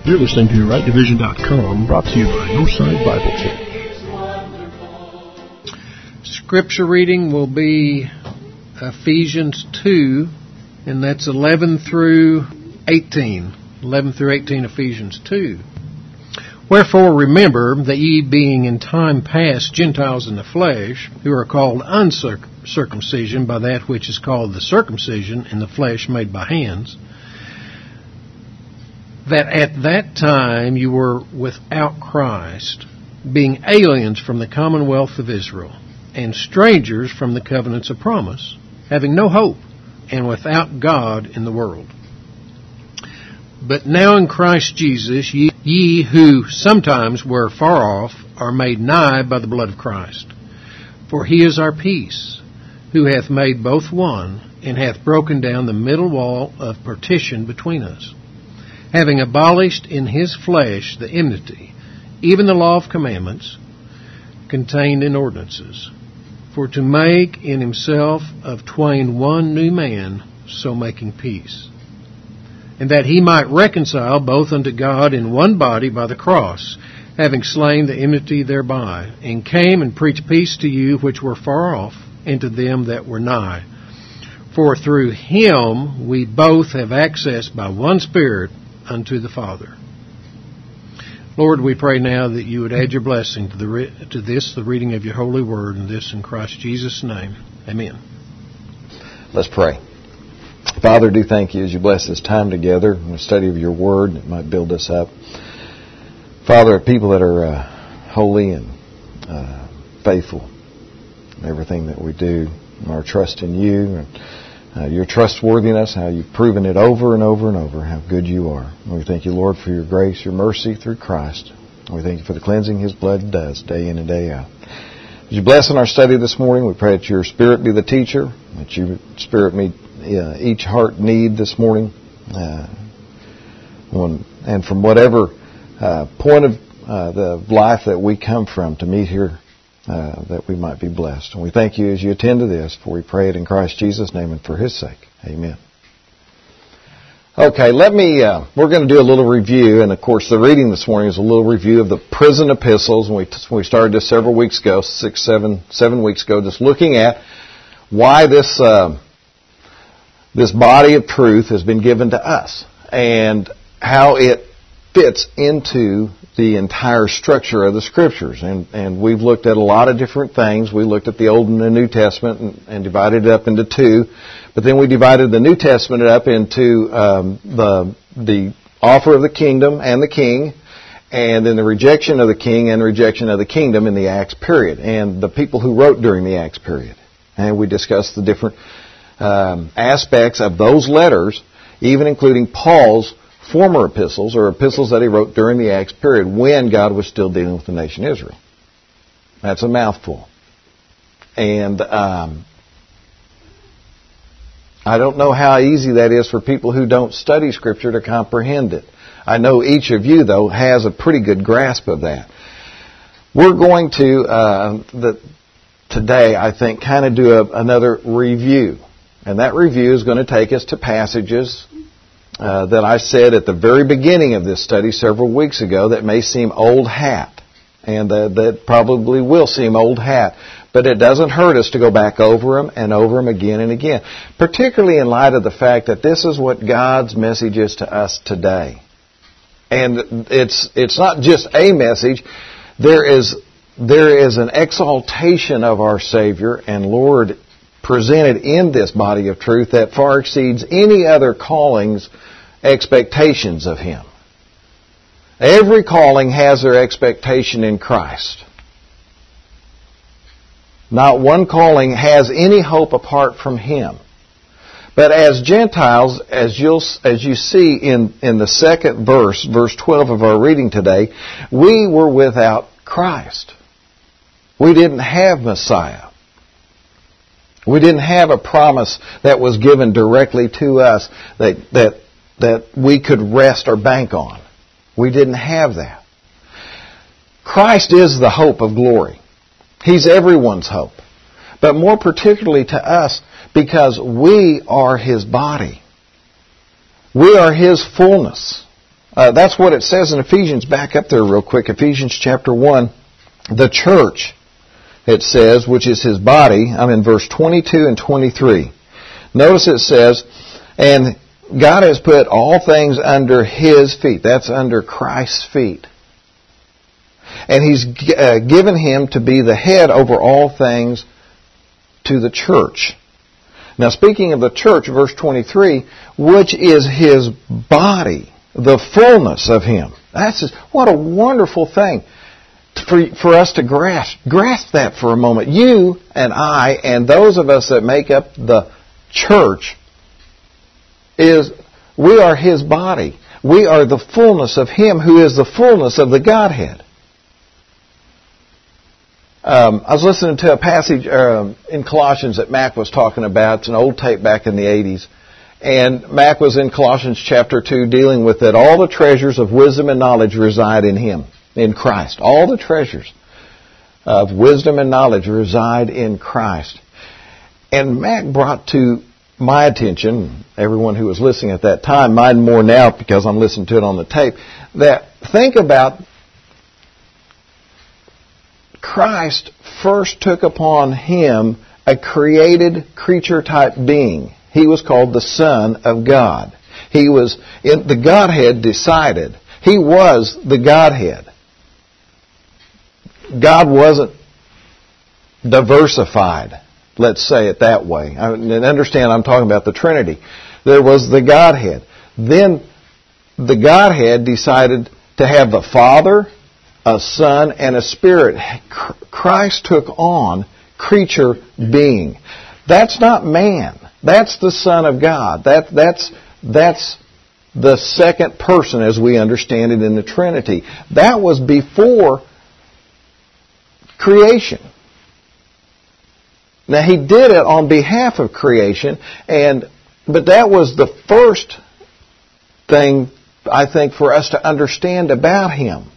You're listening to RightDivision.com, brought to you by Northside Bible Church. Scripture reading will be Ephesians 2, and that's 11 through 18. 11 through 18, Ephesians 2. Wherefore remember that ye being in time past Gentiles in the flesh, who are called uncircumcision by that which is called the circumcision in the flesh made by hands, that at that time you were without Christ, being aliens from the commonwealth of Israel, and strangers from the covenants of promise, having no hope, and without God in the world. But now in Christ Jesus, ye who sometimes were far off are made nigh by the blood of Christ. For he is our peace, who hath made both one, and hath broken down the middle wall of partition between us, having abolished in his flesh the enmity, even the law of commandments contained in ordinances, for to make in himself of twain one new man, so making peace, and that he might reconcile both unto God in one body by the cross, having slain the enmity thereby, and came and preached peace to you which were far off, and to them that were nigh. For through him we both have access by one Spirit unto the Father. Lord, we pray now that you would add your blessing to the reading of your holy word, and this in Christ Jesus' name. Amen. Let's pray. Father, do thank you as you bless this time together in the study of your word, and it might build us up. Father, people that are holy and faithful in everything that we do, and our trust in you, and your trustworthiness, how you've proven it over and over and over, how good you are. And we thank you, Lord, for your grace, your mercy through Christ. And we thank you for the cleansing his blood does day in and day out. As you bless in our study this morning, we pray that your Spirit be the teacher, that your Spirit meet each heart need this morning, and from whatever point of the life that we come from to meet here, that we might be blessed. And we thank you as you attend to this, for we pray it in Christ Jesus' name and for his sake. Amen. Okay, we're going to do a little review, and of course the reading this morning is a little review of the prison epistles, and we started this several weeks ago, 7 weeks ago, just looking at why this body of truth has been given to us, and how it fits into the entire structure of the Scriptures. And we've looked at a lot of different things. We looked at the Old and the New Testament and divided it up into two. But then we divided the New Testament up into the offer of the kingdom and the king, and then the rejection of the king and rejection of the kingdom in the Acts period, and the people who wrote during the Acts period. And we discussed the different aspects of those letters, even including Paul's former epistles, or epistles that he wrote during the Acts period when God was still dealing with the nation Israel. That's a mouthful. And I don't know how easy that is for people who don't study Scripture to comprehend it. I know each of you, though, has a pretty good grasp of that. We're going to, today, I think, kind of do another review. And that review is going to take us to passages that I said at the very beginning of this study several weeks ago that may seem old hat, and that probably will seem old hat, but it doesn't hurt us to go back over them again and again, particularly in light of the fact that this is what God's message is to us today. And it's not just a message. There is an exaltation of our Savior and Lord presented in this body of truth that far exceeds any other calling's expectations of Him. Every calling has their expectation in Christ. Not one calling has any hope apart from Him. But as Gentiles, as you see in the second verse 12 of our reading today, we were without Christ. We didn't have Messiah. We didn't have a promise that was given directly to us that we could rest or bank on. We didn't have that. Christ is the hope of glory. He's everyone's hope. But more particularly to us, because we are His body. We are His fullness. That's what it says in Ephesians. Back up there real quick. Ephesians chapter 1. The church, it says, which is His body. I'm in verse 22 and 23. Notice it says, and God has put all things under His feet. That's under Christ's feet. And He's given Him to be the head over all things to the church. Now, speaking of the church, verse 23, which is His body, the fullness of Him. What a wonderful thing for us to grasp. Grasp that for a moment. You and I and those of us that make up the church, we are His body. We are the fullness of Him who is the fullness of the Godhead. I was listening to a passage in Colossians that Mac was talking about. It's an old tape back in the 80s. And Mac was in Colossians chapter 2 dealing with that all the treasures of wisdom and knowledge reside in Him, in Christ. All the treasures of wisdom and knowledge reside in Christ. And Mac brought to my attention, everyone who was listening at that time, mine more now because I'm listening to it on the tape, that think about Christ first took upon Him a created creature-type being. He was called the Son of God. The Godhead decided. He was the Godhead. God wasn't diversified. Let's say it that way. And understand I'm talking about the Trinity. There was the Godhead. Then the Godhead decided to have the Father, a Son, and a Spirit. Christ took on creature being. That's not man. That's the Son of God. That's the second person as we understand it in the Trinity. That was before creation. Now He did it on behalf of creation, but that was the first thing I think for us to understand about Him.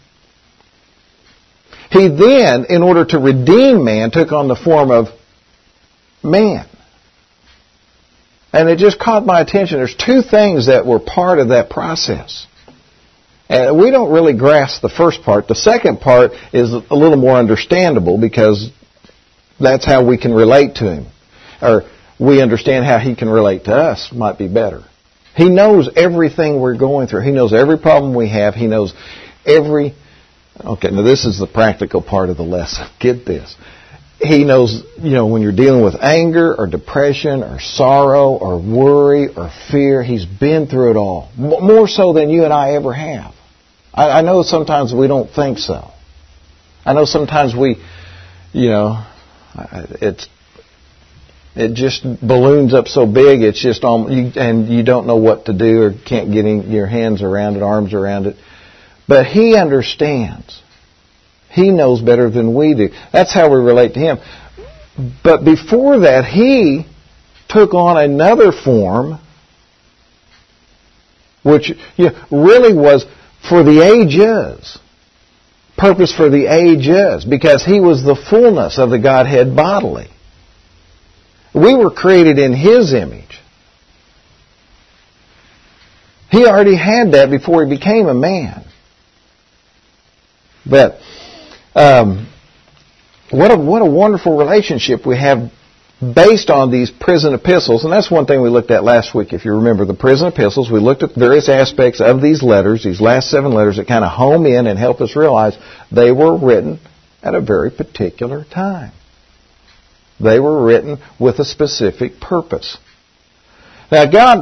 He then, in order to redeem man, took on the form of man. And it just caught my attention. There's two things that were part of that process. And we don't really grasp the first part. The second part is a little more understandable because that's how we can relate to Him. Or we understand how He can relate to us might be better. He knows everything we're going through. He knows every problem we have. He knows every... Okay, now this is the practical part of the lesson. Get this. He knows, when you're dealing with anger or depression or sorrow or worry or fear, He's been through it all. More so than you and I ever have. I know sometimes we don't think so. I know sometimes it just balloons up so big, it's just and you don't know what to do or can't get your hands around it, arms around it. But He understands. He knows better than we do. That's how we relate to Him. But before that, He took on another form, which really was for the ages. Purpose for the ages. Because He was the fullness of the Godhead bodily. We were created in His image. He already had that before He became a man. But what a wonderful relationship we have based on these prison epistles. And that's one thing we looked at last week, if you remember. The prison epistles, we looked at various aspects of these letters, these last 7 letters that kind of home in and help us realize they were written at a very particular time. They were written with a specific purpose. Now,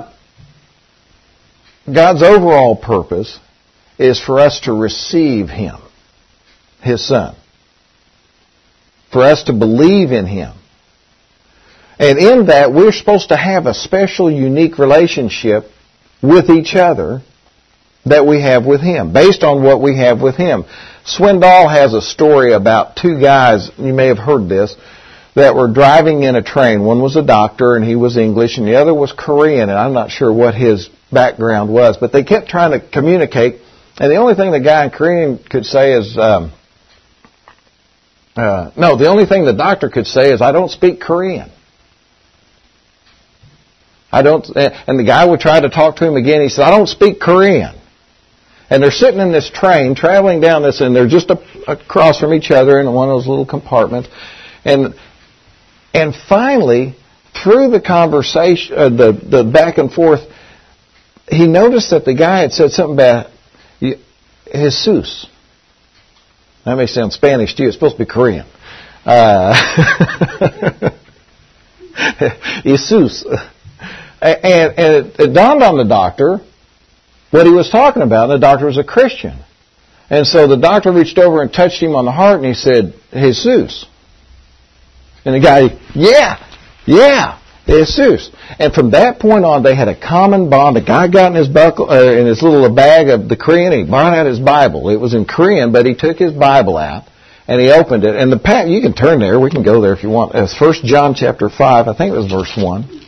God's overall purpose is for us to receive Him, His Son. For us to believe in Him. And in that, we're supposed to have a special, unique relationship with each other that we have with Him, based on what we have with Him. Swindoll has a story about 2 guys, you may have heard this, that were driving in a train. One was a doctor, and he was English, and the other was Korean, and I'm not sure what his background was, but they kept trying to communicate, and the only thing the guy in Korean could say is, the only thing the doctor could say is, I don't speak Korean. And the guy would try to talk to him again. He said, I don't speak Korean. And they're sitting in this train, traveling down this, and they're just across from each other in one of those little compartments. And finally, through the conversation, the back and forth, he noticed that the guy had said something about Jesus. That may sound Spanish to you. It's supposed to be Korean. Jesus. And it dawned on the doctor what he was talking about. And the doctor was a Christian. And so the doctor reached over and touched him on the heart and he said, Jesus. And the guy, yeah, Jesus. And from that point on, they had a common bond. The guy got in his in his little bag of the Korean, and he brought out his Bible. It was in Korean, but he took his Bible out and he opened it. And you can turn there. We can go there if you want. It's 1 John chapter 5. I think it was verse 1.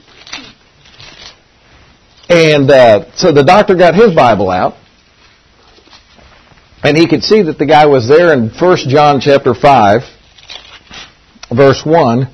And so the doctor got his Bible out, and he could see that the guy was there in 1 John chapter 5, verse 1.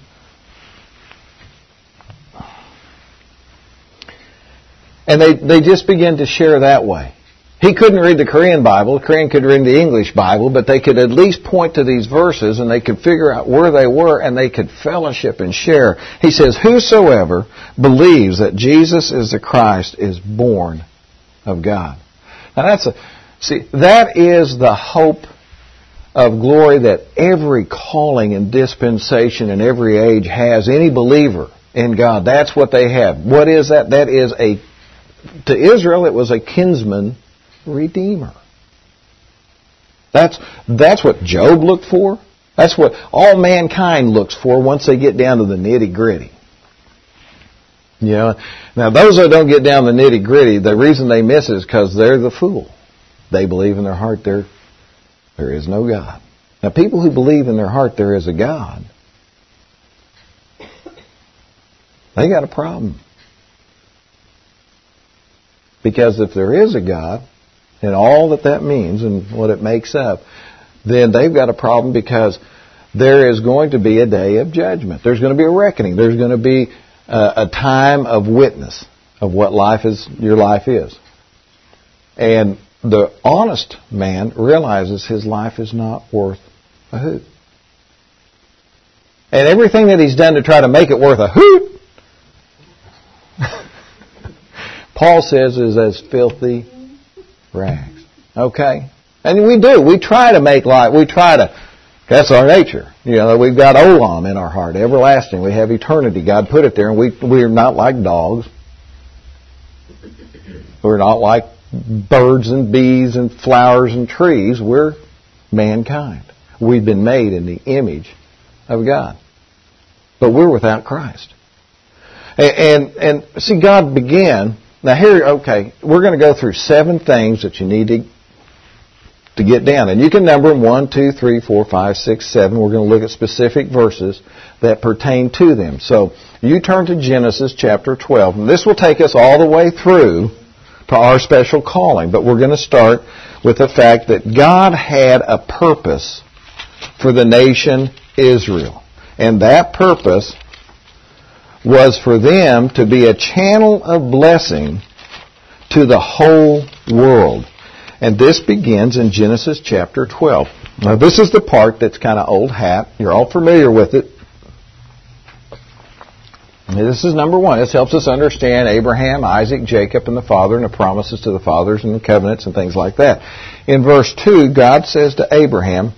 And they just began to share that way. He couldn't read the Korean Bible. The Korean could read the English Bible, but they could at least point to these verses and they could figure out where they were and they could fellowship and share. He says, whosoever believes that Jesus is the Christ is born of God. Now that is the hope of glory that every calling and dispensation in every age has. Any believer in God, that's what they have. What is that? That is to Israel, it was a kinsman redeemer. That's what Job looked for. That's what all mankind looks for once they get down to the nitty-gritty. You know, now those that don't get down to the nitty-gritty, the reason they miss it is because they're the fool. They believe in their heart there is no God. Now people who believe in their heart there is a God, they got a problem. Because if there is a God, and all that means and what it makes up, then they've got a problem because there is going to be a day of judgment. There's going to be a reckoning. There's going to be a time of witness of what your life is. And the honest man realizes his life is not worth a hoot. And everything that he's done to try to make it worth a hoot, Paul says is as filthy rags. Okay? And we do. We try to make life, that's our nature. You know, we've got olam in our heart, everlasting. We have eternity. God put it there, and we're not like dogs. We're not like birds and bees and flowers and trees. We're mankind. We've been made in the image of God. But we're without Christ. And see, God began. Now here, okay, we're going to go through 7 things that you need to get down. And you can number them 1, 2, 3, 4, 5, 6, 7. We're going to look at specific verses that pertain to them. So you turn to Genesis chapter 12. And this will take us all the way through to our special calling. But we're going to start with the fact that God had a purpose for the nation Israel. And that purpose was for them to be a channel of blessing to the whole world. And this begins in Genesis chapter 12. Now this is the part that's kind of old hat. You're all familiar with it. And this is number 1. This helps us understand Abraham, Isaac, Jacob, and the Father, and the promises to the fathers, and the covenants, and things like that. In verse 2, God says to Abraham,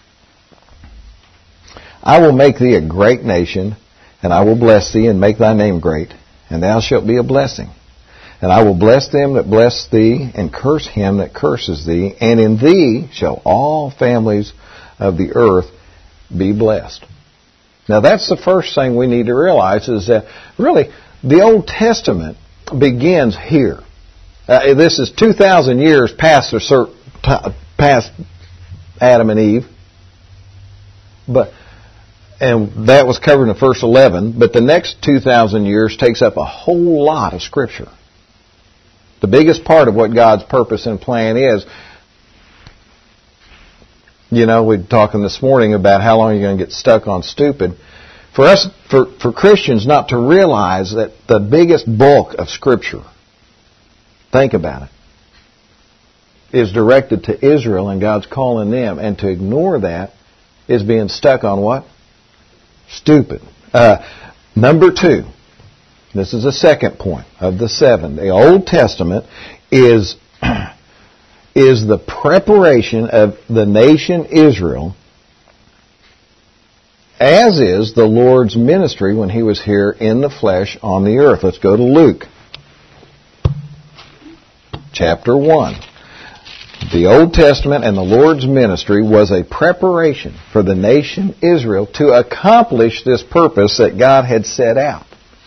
I will make thee a great nation, and I will bless thee and make thy name great, and thou shalt be a blessing. And I will bless them that bless thee, and curse him that curses thee, and in thee shall all families of the earth be blessed. Now that's the first thing we need to realize, is that really the Old Testament begins here. This is 2,000 years past Adam and Eve, and that was covered in the first 11, but the next 2,000 years takes up a whole lot of Scripture. The biggest part of what God's purpose and plan is, you know, we were talking this morning about how long you're going to get stuck on stupid. For us, for Christians not to realize that the biggest bulk of Scripture, think about it, is directed to Israel and God's calling them, and to ignore that is being stuck on what? Stupid. Number 2, this is the second point of the 7. The Old Testament is the preparation of the nation Israel, as is the Lord's ministry when He was here in the flesh on the earth. Let's go to Luke chapter 1. The Old Testament and the Lord's ministry was a preparation for the nation Israel to accomplish this purpose that God had set out.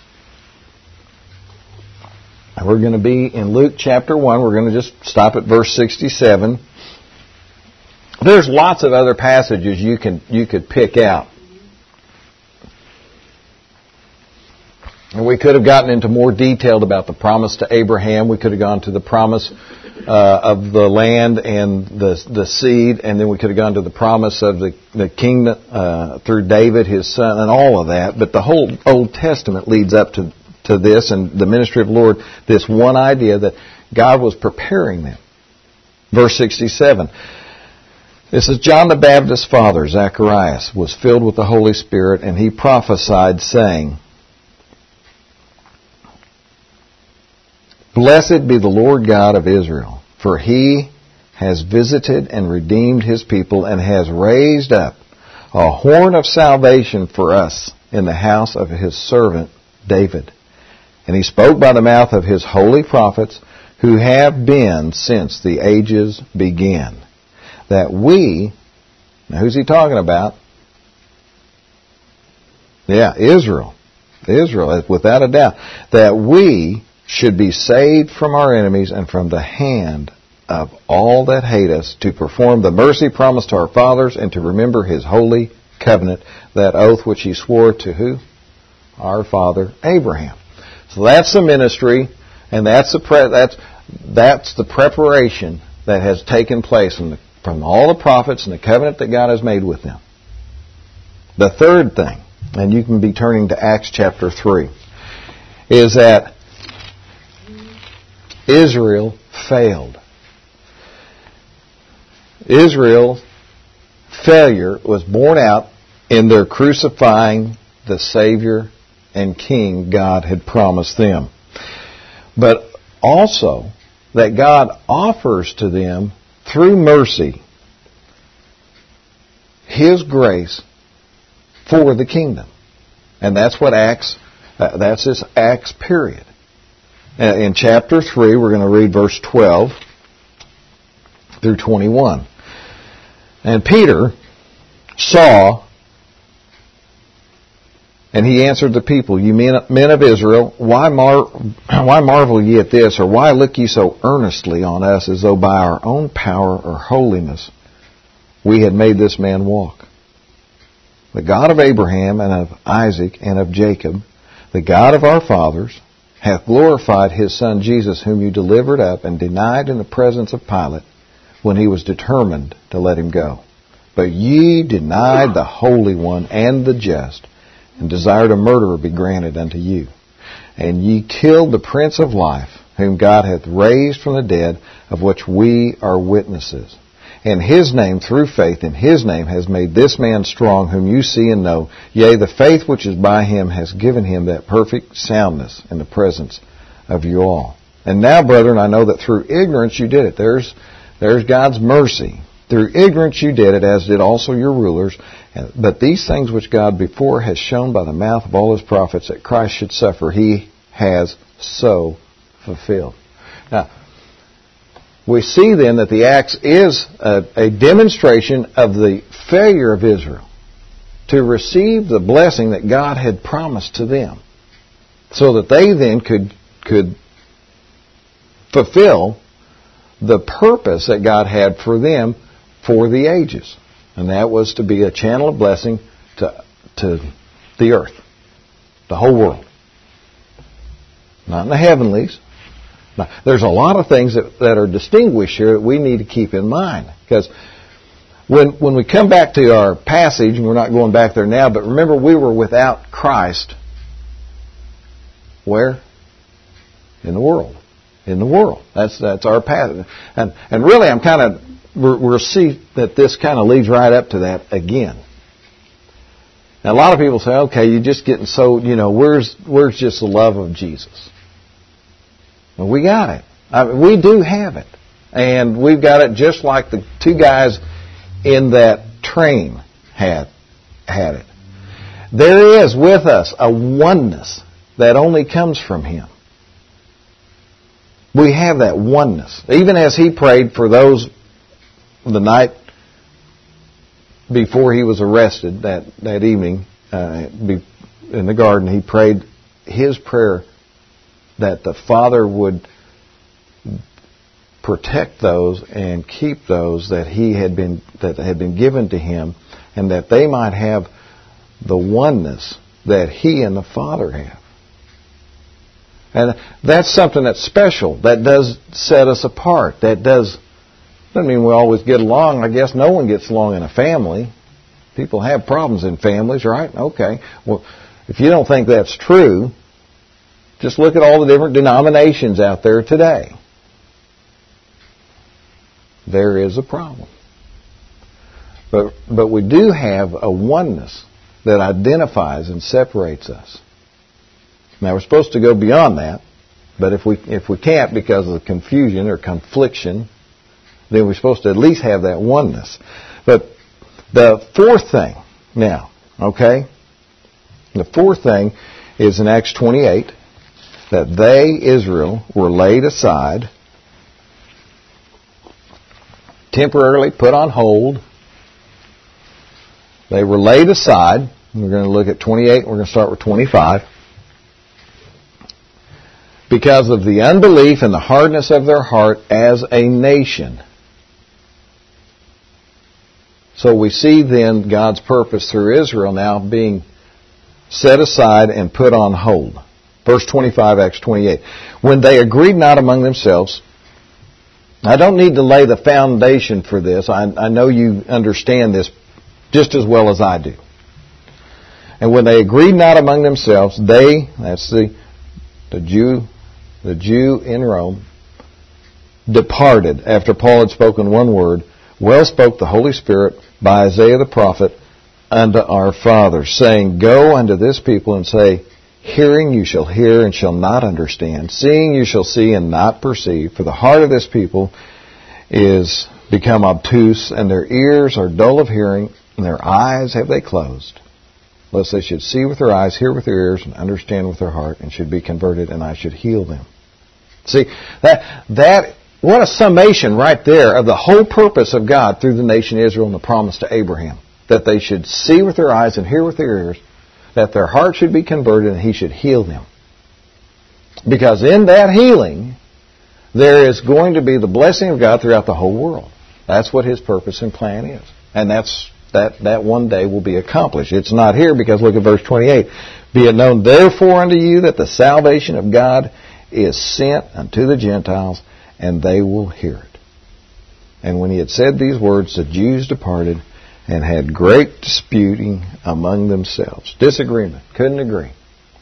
And we're going to be in Luke chapter 1. We're going to just stop at verse 67. There's lots of other passages you could pick out. And we could have gotten into more detail about the promise to Abraham. We could have gone to the promise of the land and the seed, and then we could have gone to the promise of the kingdom through David, his son, and all of that. But the whole Old Testament leads up to this, and the ministry of the Lord, this one idea that God was preparing them. Verse 67. This is John the Baptist's father, Zacharias, was filled with the Holy Spirit, and he prophesied, saying, Blessed be the Lord God of Israel, for He has visited and redeemed His people, and has raised up a horn of salvation for us in the house of His servant David. And He spoke by the mouth of His holy prophets, who have been since the ages began, that we, now who's He talking about? Yeah, Israel, without a doubt, that we should be saved from our enemies and from the hand of all that hate us, to perform the mercy promised to our fathers, and to remember His holy covenant, that oath which He swore to who? Our father Abraham. So that's the ministry, and that's the preparation that has taken place from all the prophets and the covenant that God has made with them. The third thing, and you can be turning to Acts chapter 3, is that Israel failed. Israel's failure was borne out in their crucifying the Savior and King God had promised them. But also that God offers to them, through mercy, His grace for the kingdom. And that's what that's this Acts period. In chapter 3, we're going to read verse 12 through 21. And Peter saw, and he answered the people, "You men of Israel, why marvel ye at this, or why look ye so earnestly on us, as though by our own power or holiness we had made this man walk? The God of Abraham and of Isaac and of Jacob, the God of our fathers, hath glorified His Son Jesus, whom you delivered up and denied in the presence of Pilate, when he was determined to let Him go. But ye denied the Holy One and the just, and desired a murderer be granted unto you. And ye killed the Prince of Life, whom God hath raised from the dead, of which we are witnesses. And His name, through faith in His name, has made this man strong, whom you see and know. Yea, the faith which is by Him has given him that perfect soundness in the presence of you all. And now, brethren, I know that through ignorance you did it." There's God's mercy. "Through ignorance you did it, as did also your rulers. But these things which God before has shown by the mouth of all His prophets, that Christ should suffer, He has so fulfilled." Now, we see then that the Acts is a demonstration of the failure of Israel to receive the blessing that God had promised to them, so that they then could fulfill the purpose that God had for them for the ages. And that was to be a channel of blessing to the earth, the whole world. Not in the heavenlies. Now, there's a lot of things that are distinguished here that we need to keep in mind. Because when we come back to our passage, and we're not going back there now, but remember we were without Christ. Where? In the world. in the world. That's our path. And really, we'll see that this kind of leads right up to that again. Now, a lot of people say, okay, you're just getting so, where's just the love of Jesus? Well, we got it. We do have it. And we've got it just like the two guys in that train had it. There is with us a oneness that only comes from Him. We have that oneness. Even as He prayed for those the night before He was arrested, that evening in the garden, He prayed His prayer that the Father would protect those and keep those that had been given to Him, and that they might have the oneness that He and the Father have. And that's something that's special. That does set us apart. Doesn't mean we always get along. I guess no one gets along in a family. People have problems in families, right? Okay. Well, if you don't think that's true, just look at all the different denominations out there today. There is a problem. But we do have a oneness that identifies and separates us. Now, we're supposed to go beyond that, but if we can't because of the confusion or confliction, then we're supposed to at least have that oneness. But the fourth thing now, okay? The fourth thing is in Acts 28, that they, Israel, were laid aside, temporarily put on hold. They were laid aside. We're going to look at 28. We're going to start with 25. Because of the unbelief and the hardness of their heart as a nation. So we see then God's purpose through Israel now being set aside and put on hold. Verse 25, Acts 28. When they agreed not among themselves. I don't need to lay the foundation for this. I know you understand this just as well as I do. And when they agreed not among themselves, they, that's the Jew in Rome, departed after Paul had spoken one word. Well spoke the Holy Spirit by Isaiah the prophet unto our fathers, saying, Go unto this people and say, Hearing you shall hear and shall not understand. Seeing you shall see and not perceive. For the heart of this people is become obtuse, and their ears are dull of hearing, and their eyes have they closed. Lest they should see with their eyes, hear with their ears, and understand with their heart, and should be converted, and I should heal them. See, that what a summation right there of the whole purpose of God through the nation Israel and the promise to Abraham. That they should see with their eyes and hear with their ears, that their heart should be converted and He should heal them. Because in that healing, there is going to be the blessing of God throughout the whole world. That's what His purpose and plan is. And that one day will be accomplished. It's not here because look at verse 28. Be it known therefore unto you that the salvation of God is sent unto the Gentiles, and they will hear it. And when He had said these words, the Jews departed and had great disputing among themselves. Disagreement. Couldn't agree.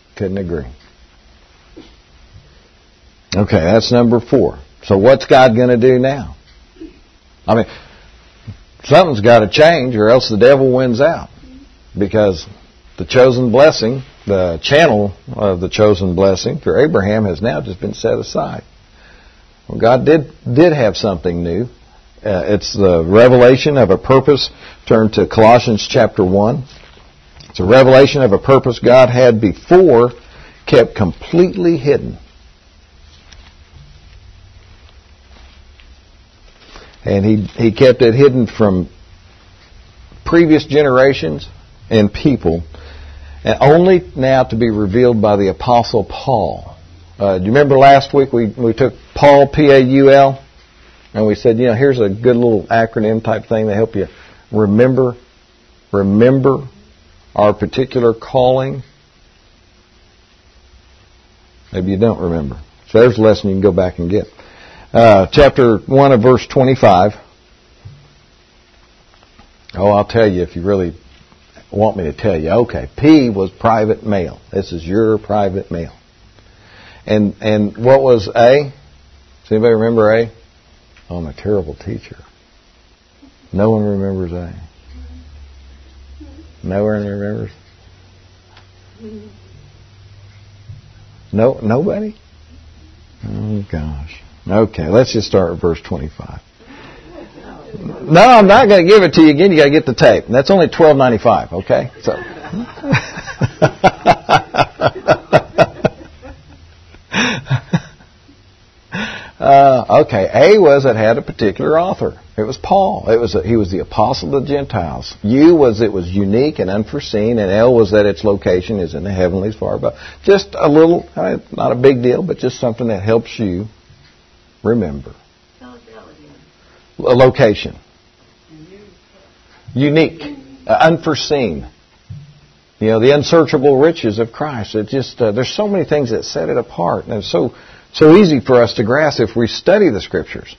Okay, that's number 4. So what's God going to do now? I mean, something's got to change or else the devil wins out. Because the chosen blessing, the channel of the chosen blessing through Abraham has now just been set aside. Well, God did have something new. It's the revelation of a purpose. Turn to Colossians chapter 1. It's a revelation of a purpose God had before kept completely hidden. And He kept it hidden from previous generations and people, and only now to be revealed by the Apostle Paul. Do you remember last week we took Paul, P-A-U-L, and we said, here's a good little acronym type thing to help you remember our particular calling. Maybe you don't remember. So there's a lesson you can go back and get. Chapter 1 of verse 25. Oh, I'll tell you if you really want me to tell you. Okay, P was private mail. This is your private mail. And what was A? Does anybody remember A? Oh, I'm a terrible teacher. No one remembers A. No one remembers? No, nobody? Oh, gosh. Okay, let's just start with verse 25. No, I'm not going to give it to you again. You got to get the tape. That's only $12.95. Okay, so. Okay, A was it had a particular author. It was Paul. He was the apostle of the Gentiles. U was it was unique and unforeseen, and L was that its location is in the heavenlies far above. Just a little, not a big deal, but just something that helps you remember. A location. Unique, unforeseen. You know, the unsearchable riches of Christ. It just there's so many things that set it apart, and it's so easy for us to grasp if we study the Scriptures.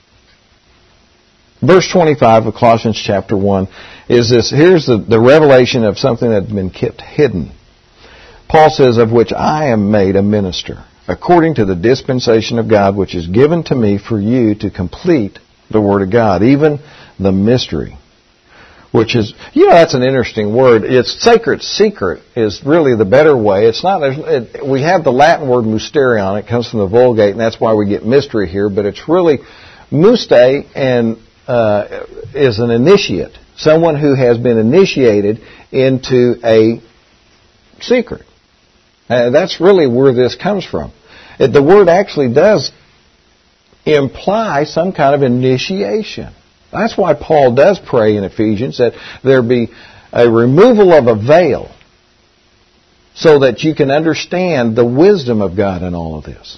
Verse 25 of Colossians chapter 1 is this. Here's the revelation of something that had been kept hidden. Paul says, of which I am made a minister, according to the dispensation of God, which is given to me for you to complete the Word of God, even the mystery. Which is, that's an interesting word. It's sacred secret is really the better way. It's not. We have the Latin word mysterion. It comes from the Vulgate, and that's why we get mystery here. But it's really myste and is an initiate, someone who has been initiated into a secret. That's really where this comes from. The word actually does imply some kind of initiation. That's why Paul does pray in Ephesians that there be a removal of a veil so that you can understand the wisdom of God in all of this.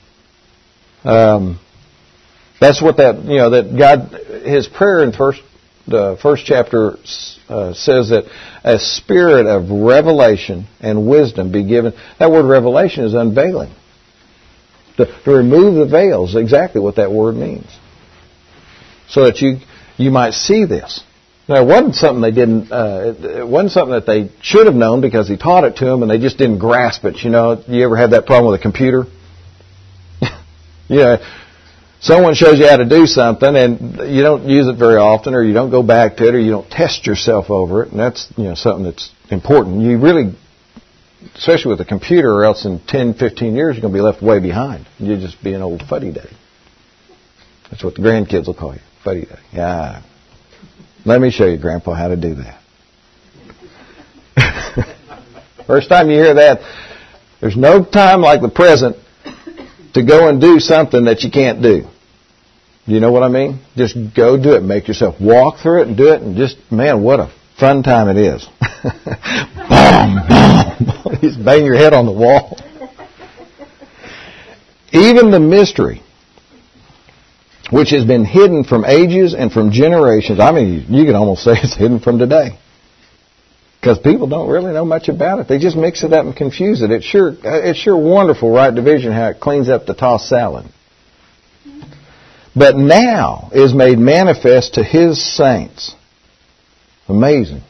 That's what that God, His prayer in the first chapter says that a spirit of revelation and wisdom be given. That word revelation is unveiling. To remove the veil is exactly what that word means. So that you might see this. Now, it wasn't something they didn't. It wasn't something that they should have known because he taught it to them, and they just didn't grasp it. You ever had that problem with a computer? Someone shows you how to do something, and you don't use it very often, or you don't go back to it, or you don't test yourself over it, and that's something that's important. You really, especially with a computer, or else in 10, 15 years you're going to be left way behind. You'll just be an old fuddy-duddy. That's what the grandkids will call you. Fuddy-duddy. Yeah. Let me show you, Grandpa, how to do that. First time you hear that, there's no time like the present to go and do something that you can't do. You know what I mean? Just go do it. Make yourself walk through it and do it, and just, man, what a fun time it is. Boom, boom. You just bang your head on the wall. Even the mystery, which has been hidden from ages and from generations. I mean, you can almost say it's hidden from today. Because people don't really know much about it. They just mix it up and confuse it. It's sure wonderful, right, division, how it cleans up the tossed salad. But now is made manifest to His saints. Amazing.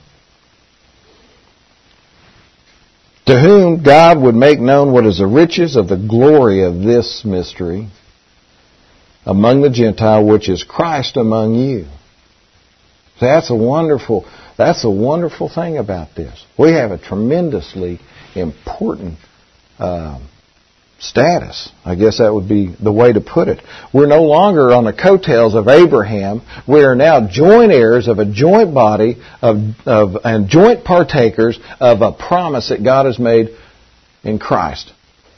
To whom God would make known what is the riches of the glory of this mystery among the Gentile, which is Christ among you. That's a wonderful thing about this. We have a tremendously important status. I guess that would be the way to put it. We're no longer on the coattails of Abraham. We are now joint heirs of a joint body and joint partakers of a promise that God has made in Christ.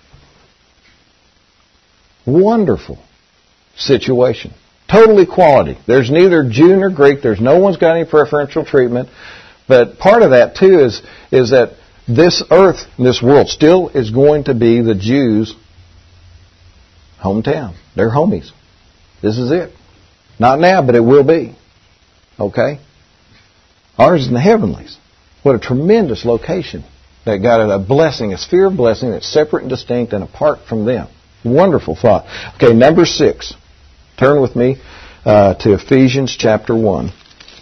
Wonderful situation. Total equality. There's neither Jew nor Greek. There's no one's got any preferential treatment. But part of that too is that this earth, this world, still is going to be the Jews' hometown. They're homies. This is it. Not now, but it will be. Okay? Ours is in the heavenlies. What a tremendous location. That got a blessing, a sphere of blessing that's separate and distinct and apart from them. Wonderful thought. Okay, number 6. Turn with me to Ephesians chapter 1.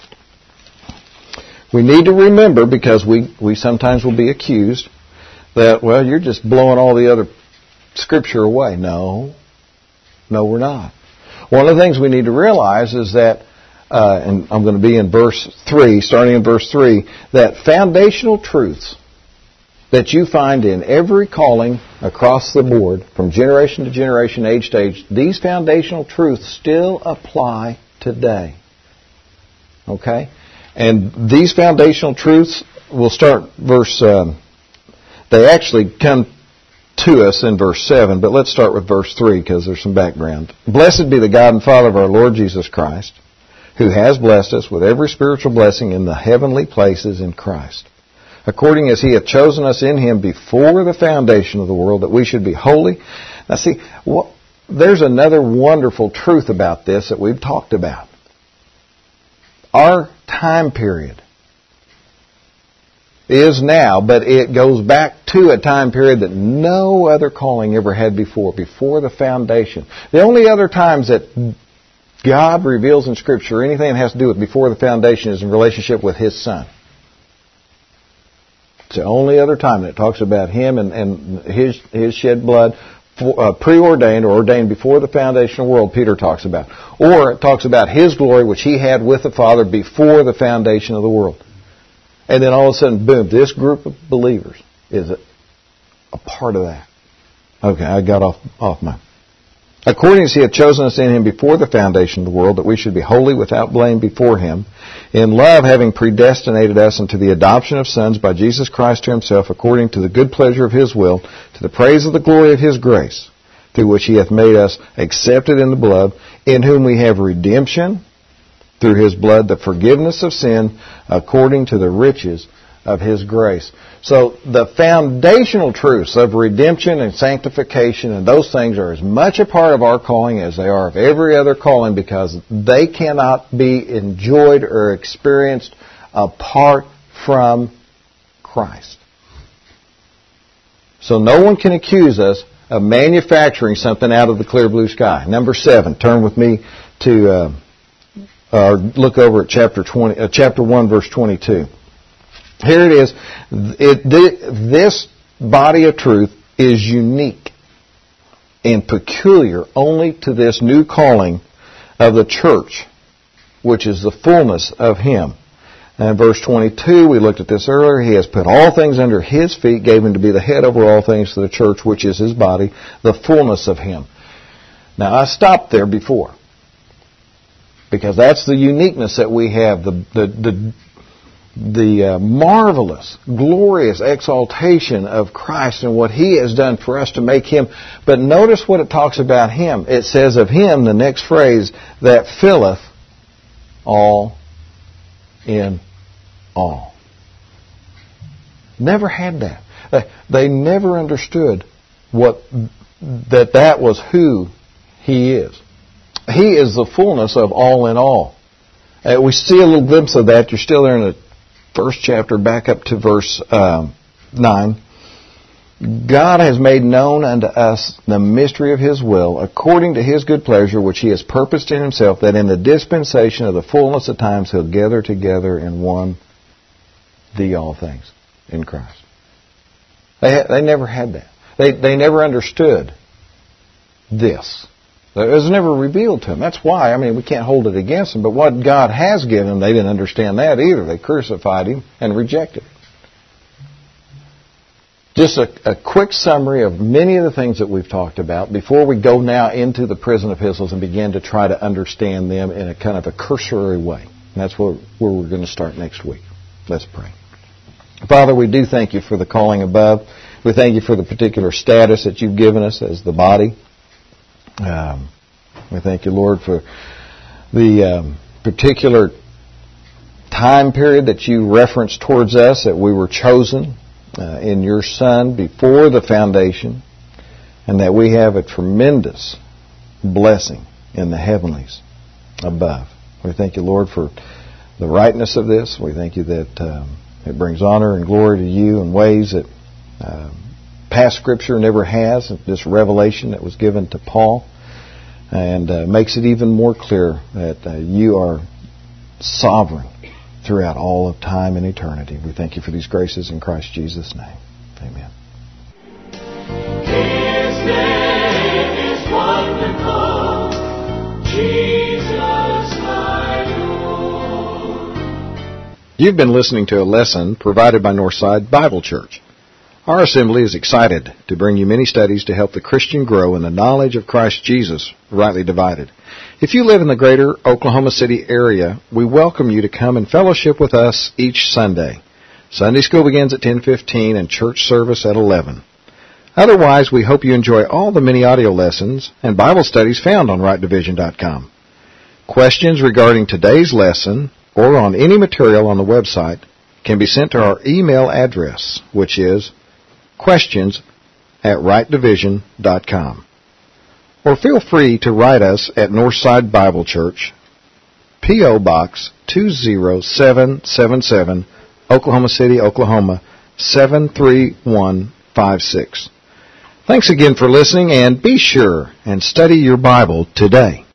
We need to remember, because we sometimes will be accused, that, well, you're just blowing all the other Scripture away. No. No, we're not. One of the things we need to realize is that, and I'm going to be in verse 3, starting in verse 3, that foundational truths that you find in every calling across the board, from generation to generation, age to age, these foundational truths still apply today. Okay? And these foundational truths, we'll start verse, they actually come to us in verse 7, but let's start with verse 3 because there's some background. Blessed be the God and Father of our Lord Jesus Christ, who has blessed us with every spiritual blessing in the heavenly places in Christ, according as He hath chosen us in Him before the foundation of the world, that we should be holy. Now see, there's another wonderful truth about this that we've talked about. Our time period is now, but it goes back to a time period that no other calling ever had before the foundation. The only other times that God reveals in Scripture anything that has to do with before the foundation is in relationship with His Son. It's the only other time that it talks about Him and His shed blood, preordained or ordained before the foundation of the world, Peter talks about. Or it talks about His glory, which He had with the Father before the foundation of the world. And then all of a sudden, boom, this group of believers is a part of that. Okay, I got off my... According as He hath chosen us in Him before the foundation of the world, that we should be holy without blame before Him, in love having predestinated us unto the adoption of sons by Jesus Christ to Himself, according to the good pleasure of His will, to the praise of the glory of His grace, through which He hath made us accepted in the beloved, in whom we have redemption, through His blood, the forgiveness of sin, according to the riches of His grace. So the foundational truths of redemption and sanctification and those things are as much a part of our calling as they are of every other calling, because they cannot be enjoyed or experienced apart from Christ. So no one can accuse us of manufacturing something out of the clear blue sky. Number 7, turn with me to... look over at chapter 1, verse 22. Here it is. This body of truth is unique and peculiar only to this new calling of the church, which is the fullness of Him. And verse 22, we looked at this earlier. He has put all things under His feet, gave Him to be the head over all things to the church, which is His body, the fullness of Him. Now, I stopped there before, because that's the uniqueness that we have, the marvelous, glorious exaltation of Christ and what He has done for us to make Him. But notice what it talks about Him. It says of Him, the next phrase, that filleth all in all. Never had that. They never understood that was who He is. He is the fullness of all in all. We see a little glimpse of that. You're still there in the first chapter, back up to verse 9. God has made known unto us the mystery of His will, according to His good pleasure, which He has purposed in Himself, that in the dispensation of the fullness of times He'll gather together in one the all things in Christ. They never had that. They never understood this. It was never revealed to them. That's why, we can't hold it against them. But what God has given them, they didn't understand that either. They crucified Him and rejected Him. Just a quick summary of many of the things that we've talked about before we go now into the prison epistles and begin to try to understand them in a kind of a cursory way. And that's where we're going to start next week. Let's pray. Father, we do thank You for the calling above. We thank You for the particular status that You've given us as the body. We thank You, Lord, for the particular time period that You referenced towards us, that we were chosen in Your Son before the foundation, and that we have a tremendous blessing in the heavenlies above. We thank You, Lord, for the rightness of this. We thank You that it brings honor and glory to You in ways that past Scripture never has. This revelation that was given to Paul, and makes it even more clear that You are sovereign throughout all of time and eternity. We thank You for these graces in Christ Jesus' name. Amen. His name is wonderful. You've been listening to a lesson provided by Northside Bible Church. Our assembly is excited to bring you many studies to help the Christian grow in the knowledge of Christ Jesus, rightly divided. If you live in the greater Oklahoma City area, we welcome you to come and fellowship with us each Sunday. Sunday school begins at 10:15 and church service at 11. Otherwise, we hope you enjoy all the many audio lessons and Bible studies found on rightdivision.com. Questions regarding today's lesson or on any material on the website can be sent to our email address, which is questions@rightdivision.com. Or feel free to write us at Northside Bible Church, P.O. Box 20777, Oklahoma City, Oklahoma 73156. Thanks again for listening, and be sure and study your Bible today.